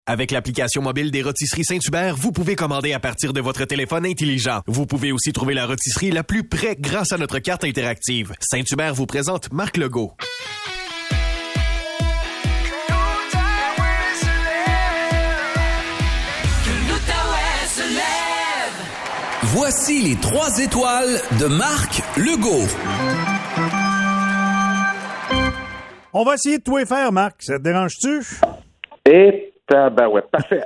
Avec l'application mobile des Rôtisseries Saint-Hubert, vous pouvez commander à partir de votre téléphone intelligent. Vous pouvez aussi trouver la rôtisserie la plus près grâce à notre carte interactive. Saint-Hubert vous présente Marc Legault. Voici les 3 étoiles de Marc Legault. On va essayer de tout faire, Marc. Ça te dérange-tu? Et ouais, parfait.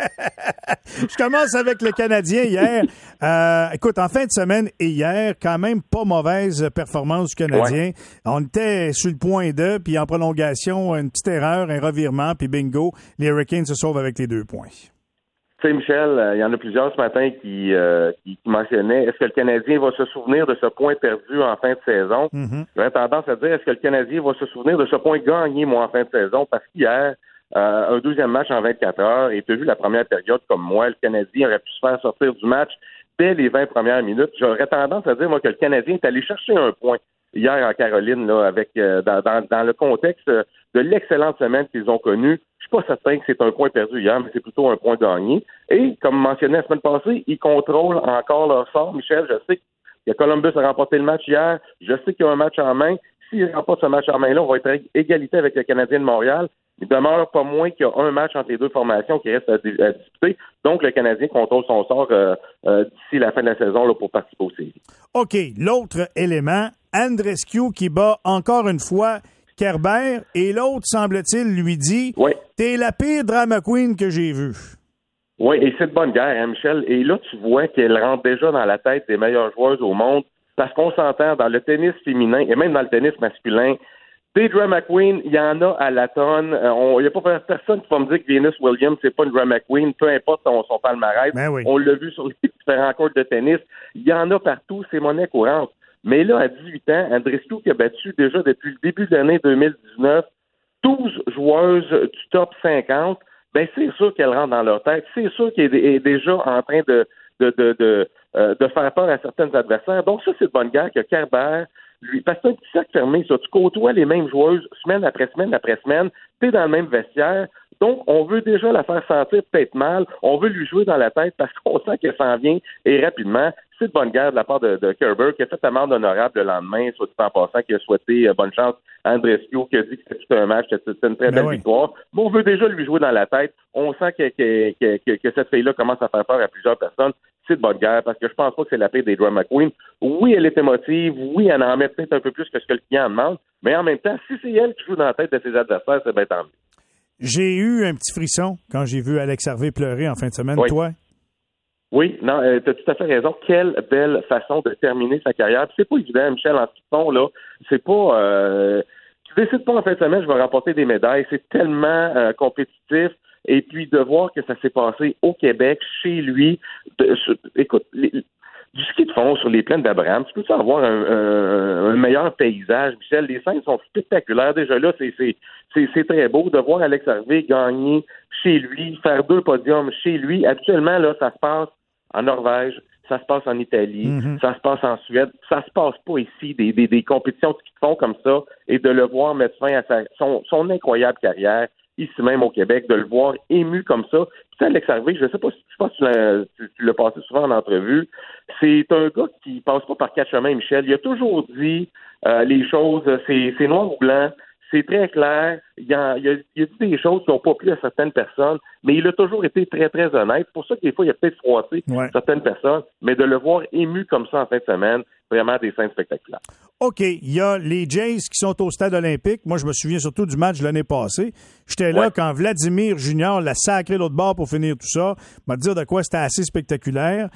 Je commence avec le Canadien hier. Écoute, en fin de semaine et hier, quand même pas mauvaise performance du Canadien. Ouais. On était sur le point de, puis en prolongation, une petite erreur, un revirement, puis bingo, les Hurricanes se sauvent avec les 2 points. Tu sais, Michel, il y en a plusieurs ce matin qui mentionnaient, est-ce que le Canadien va se souvenir de ce point perdu en fin de saison? J'aurais tendance à dire, est-ce que le Canadien va se souvenir de ce point gagné, moi, en fin de saison? Parce qu'hier, un deuxième match en 24 heures, et tu as vu la première période comme moi, le Canadien aurait pu se faire sortir du match dès les 20 premières minutes. J'aurais tendance à dire, moi, que le Canadien est allé chercher un point hier en Caroline, là, avec dans le contexte de l'excellente semaine qu'ils ont connue. Je suis pas certain que c'est un point perdu hier, mais c'est plutôt un point gagné. Et, comme mentionné la semaine passée, ils contrôlent encore leur sort. Michel, je sais que Columbus a remporté le match hier. Je sais qu'il y a un match en main. S'ils remportent ce match en main-là, on va être à égalité avec le Canadien de Montréal. Il demeure pas moins qu'il y a un match entre les deux formations qui reste à disputer. Donc, le Canadien contrôle son sort d'ici la fin de la saison là, pour participer aux séries. OK. L'autre élément, Andreescu qui bat encore une fois Kerber, et l'autre, semble-t-il, lui dit « T'es la pire drama queen que j'ai vue. » Oui, et c'est de bonne guerre, hein, Michel. Et là, tu vois qu'elle rentre déjà dans la tête des meilleures joueuses au monde, parce qu'on s'entend dans le tennis féminin et même dans le tennis masculin. Des drama queens, il y en a à la tonne. Il n'y a pas personne qui va me dire que Venus Williams, c'est pas une drama queen, peu importe son palmarès. Ben oui. On l'a vu sur les différents courts de tennis. Il y en a partout, c'est monnaie courante. Mais là, à 18 ans, Andreescu qui a battu déjà depuis le début de l'année 2019 12 joueuses du top 50, ben c'est sûr qu'elle rentre dans leur tête. C'est sûr qu'elle est déjà en train de faire peur à certains adversaires. Donc ça, c'est de bonne guerre que Kerber, lui, parce que c'est un petit sac fermé, ça. Tu côtoies les mêmes joueuses semaine après semaine après semaine, t'es dans le même vestiaire. Donc, on veut déjà la faire sentir peut-être mal. On veut lui jouer dans la tête parce qu'on sent qu'elle s'en vient et rapidement. C'est de bonne guerre de la part de Kerber qui a fait amende honorable le lendemain, soit dit en passant, qui a souhaité bonne chance à Andreescu, qui a dit que c'était tout un match, que c'était une très belle victoire. Mais on veut déjà lui jouer dans la tête. On sent que cette fille-là commence à faire peur à plusieurs personnes. C'est de bonne guerre parce que je pense pas que c'est la pire des drama queens. Oui, elle est émotive. Oui, elle en met peut-être un peu plus que ce que le client demande. Mais en même temps, si c'est elle qui joue dans la tête de ses adversaires, c'est bien tant mieux. J'ai eu un petit frisson quand j'ai vu Alex Harvey pleurer en fin de semaine. Oui. Toi? Oui, non, tu as tout à fait raison. Quelle belle façon de terminer sa carrière. Puis c'est pas évident, Michel, en ce qu'ils font, là. C'est pas... tu décides pas en fin de semaine, je vais remporter des médailles. C'est tellement compétitif. Et puis de voir que ça s'est passé au Québec, chez lui. Écoute, du ski de fond sur les plaines d'Abraham, tu peux avoir un meilleur paysage, Michel. Les scènes sont spectaculaires. Déjà là, c'est très beau de voir Alex Harvey gagner chez lui, faire 2 podiums chez lui. Actuellement, là, ça se passe en Norvège, ça se passe en Italie, ça se passe en Suède. Ça se passe pas ici, des compétitions de ski de fond comme ça, et de le voir mettre fin à son incroyable carrière, ici même au Québec, de le voir ému comme ça. Puis Alex Harvey, je sais pas si je pense que tu l'as passé souvent en entrevue, c'est un gars qui passe pas par 4 chemins, Michel. Il a toujours dit les choses, c'est noir ou blanc, c'est très clair. Il a dit des choses qui n'ont pas plu à certaines personnes, mais il a toujours été très, très honnête. C'est pour ça que des fois, il a peut-être froissé certaines personnes, mais de le voir ému comme ça en fin de semaine, vraiment des scènes spectaculaires. OK, il y a les Jays qui sont au stade olympique. Moi, je me souviens surtout du match de l'année passée. J'étais là quand Vladimir Junior l'a sacré l'autre bord pour finir tout ça. M'a dire de quoi c'était assez spectaculaire.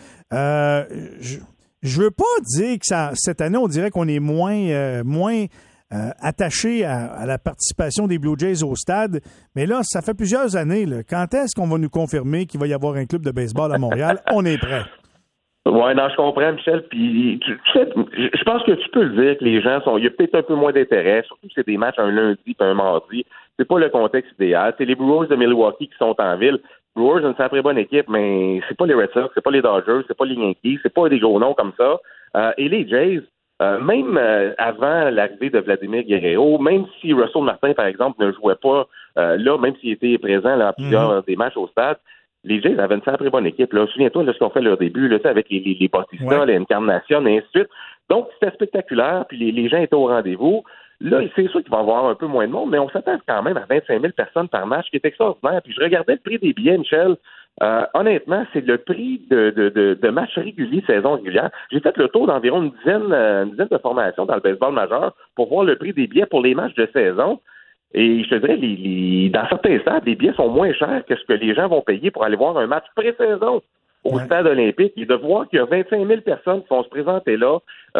Je veux pas dire que cette année, on dirait qu'on est moins attaché à la participation des Blue Jays au stade. Mais là, ça fait plusieurs années. Là. Quand est-ce qu'on va nous confirmer qu'il va y avoir un club de baseball à Montréal? On est prêt. Oui, non, je comprends, Michel. Puis, tu sais, je pense que tu peux le dire que les gens il y a peut-être un peu moins d'intérêt, surtout que c'est des matchs un lundi et un mardi. C'est pas le contexte idéal. C'est les Brewers de Milwaukee qui sont en ville. Brewers, une très bonne équipe, mais c'est pas les Red Sox, c'est pas les Dodgers, c'est pas les Yankees, c'est pas des gros noms comme ça. Et les Jays, même avant l'arrivée de Vladimir Guerrero, même si Russell Martin, par exemple, ne jouait pas là, même s'il était présent là, à plusieurs des matchs au stade, les Jays avaient une sacrée bonne équipe. Là. Souviens-toi de ce qu'on fait là, au début, là, avec les Bautista, les Encarnacion, et ainsi de suite. Donc, c'était spectaculaire, puis les gens étaient au rendez-vous. Là, c'est sûr qu'il va y avoir un peu moins de monde, mais on s'attend quand même à 25 000 personnes par match, qui est extraordinaire. Puis je regardais le prix des billets, Michel. Honnêtement, c'est le prix de matchs réguliers, saison régulière. J'ai fait le tour d'environ une dizaine de formations dans le baseball majeur pour voir le prix des billets pour les matchs de saison. Et je te dirais, dans certains stades, les billets sont moins chers que ce que les gens vont payer pour aller voir un match pré-saison au stade olympique, et de voir qu'il y a 25 000 personnes qui vont se présenter là.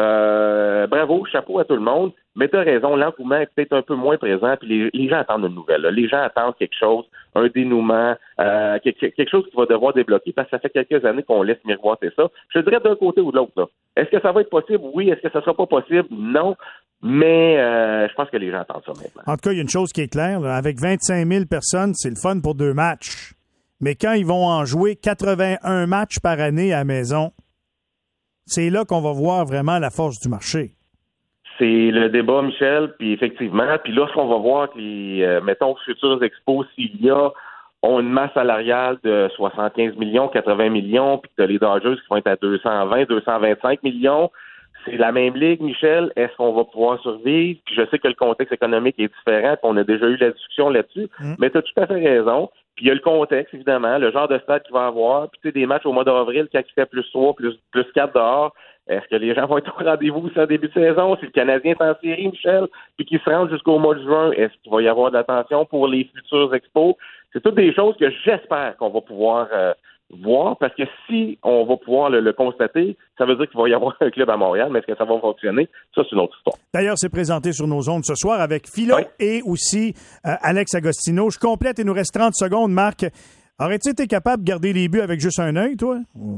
Bravo, chapeau à tout le monde. Mais tu as raison, l'engouement est peut-être un peu moins présent, puis les gens attendent une nouvelle. Là. Les gens attendent quelque chose, un dénouement, quelque chose qui va devoir débloquer, parce que ça fait quelques années qu'on laisse miroiter ça. Je te dirais d'un côté ou de l'autre. Là. Est-ce que ça va être possible? Oui. Est-ce que ça sera pas possible? Non. Mais je pense que les gens attendent ça maintenant. En tout cas, il y a une chose qui est claire. Là. Avec 25 000 personnes, c'est le fun pour 2 matchs. Mais quand ils vont en jouer 81 matchs par année à la maison, c'est là qu'on va voir vraiment la force du marché. C'est le débat, Michel, puis effectivement. Puis là, ce qu'on va voir, mettons, futurs expos, s'il y a, ont une masse salariale de 75 millions, 80 millions, puis que les Dodgers qui vont être à 220, 225 millions. C'est la même ligue, Michel. Est-ce qu'on va pouvoir survivre? Puis je sais que le contexte économique est différent, puis on a déjà eu la discussion là-dessus, mais tu as tout à fait raison. Puis il y a le contexte, évidemment, le genre de stade qu'il va avoir. Puis tu sais, des matchs au mois d'avril, quand il fait plus 3, plus 4 dehors, est-ce que les gens vont être au rendez-vous aussi en début de saison? Si le Canadien est en série, Michel, puis qu'il se rend jusqu'au mois de juin, est-ce qu'il va y avoir de l'attention pour les futurs expos? C'est toutes des choses que j'espère qu'on va pouvoir voir, parce que si on va pouvoir le constater, ça veut dire qu'il va y avoir un club à Montréal, mais est-ce que ça va fonctionner? Ça, c'est une autre histoire. D'ailleurs, c'est présenté sur nos ondes ce soir avec Philo et aussi Alex Agostino. Je complète, il nous reste 30 secondes. Marc, aurais-tu été capable de garder les buts avec juste un œil, toi?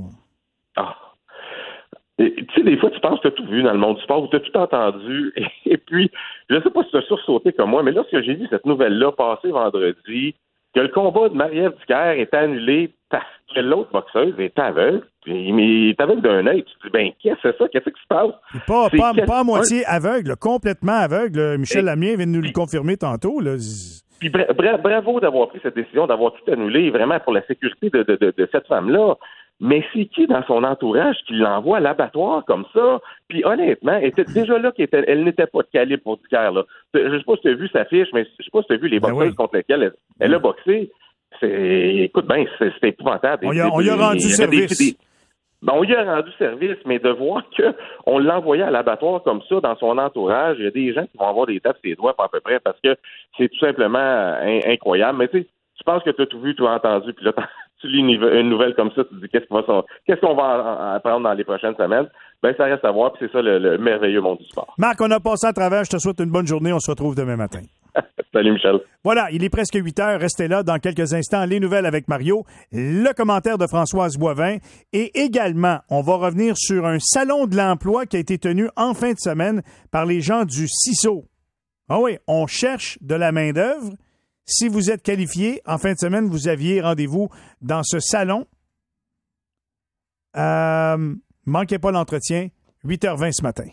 Tu sais, des fois, tu penses que tu as tout vu dans le monde du sport, ou tu as tout entendu, et puis, je ne sais pas si tu as sursauté comme moi, mais lorsque j'ai vu cette nouvelle-là passer vendredi, que le combat de Marie-Ève Dicker est annulé parce que l'autre boxeuse est aveugle, mais il est aveugle d'un œil. Tu te dis, ben, qu'est-ce que c'est ça? Qu'est-ce qui se passe? Pas à moitié aveugle, complètement aveugle. Michel Lamien vient de nous le confirmer tantôt. Là. Puis bravo d'avoir pris cette décision, d'avoir tout annulé, vraiment pour la sécurité de cette femme-là. Mais c'est qui dans son entourage qui l'envoie à l'abattoir comme ça? Puis honnêtement, elle était déjà là elle n'était pas de calibre pour Dicker, là. Je sais pas si tu as vu sa fiche, mais je sais pas si tu as vu les boxeuses contre lesquelles elle a boxé. Écoute bien, c'est épouvantable. On y a rendu service. On y a rendu service, mais de voir qu'on l'envoyait à l'abattoir comme ça dans son entourage, il y a des gens qui vont avoir des tapes sur les doigts à peu près, parce que c'est tout simplement incroyable. Mais tu sais, tu penses que tu as tout vu, tout entendu, puis là, tu lis une nouvelle comme ça, tu te dis qu'est-ce qu'on va apprendre dans les prochaines semaines? Ben, ça reste à voir, puis c'est ça le merveilleux monde du sport. Marc, on a passé à travers. Je te souhaite une bonne journée. On se retrouve demain matin. Salut, Michel. Voilà, il est presque 8 heures. Restez là dans quelques instants. Les nouvelles avec Mario, le commentaire de Françoise Boivin, et également, on va revenir sur un salon de l'emploi qui a été tenu en fin de semaine par les gens du CISO. Ah oui, on cherche de la main-d'œuvre. Si vous êtes qualifié, en fin de semaine, vous aviez rendez-vous dans ce salon. Manquez pas l'entretien, 8h20 ce matin.